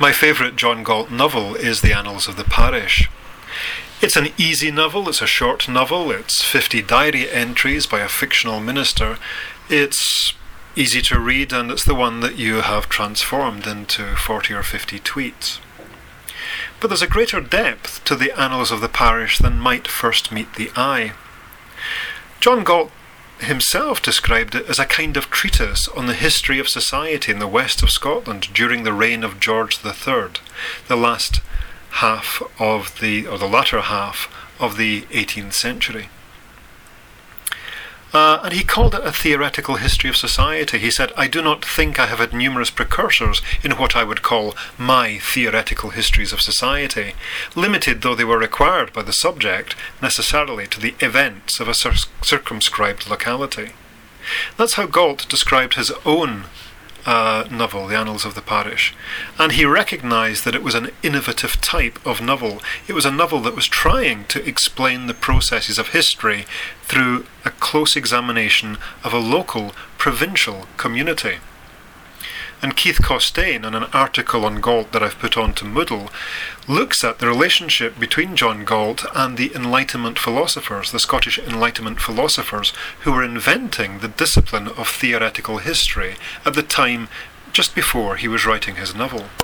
My favourite John Galt novel is The Annals of the Parish. It's an easy novel, it's a short novel, it's 50 diary entries by a fictional minister. It's easy to read, and it's the one that you have transformed into 40 or 50 tweets. But there's a greater depth to The Annals of the Parish than might first meet the eye. John Galt himself described it as a kind of treatise on the history of society in the west of Scotland during the reign of George III, the latter half of the 18th century. And he called it a theoretical history of society. He said, "I do not think I have had numerous precursors in what I would call my theoretical histories of society, limited though they were required by the subject necessarily to the events of a circumscribed locality." That's how Galt described his own novel, The Annals of the Parish, and he recognised that it was an innovative type of novel. It was a novel that was trying to explain the processes of history through a close examination of a local, provincial community. And Keith Costain, in an article on Galt that I've put onto Moodle, looks at the relationship between John Galt and the Enlightenment philosophers, the Scottish Enlightenment philosophers, who were inventing the discipline of theoretical history at the time just before he was writing his novel.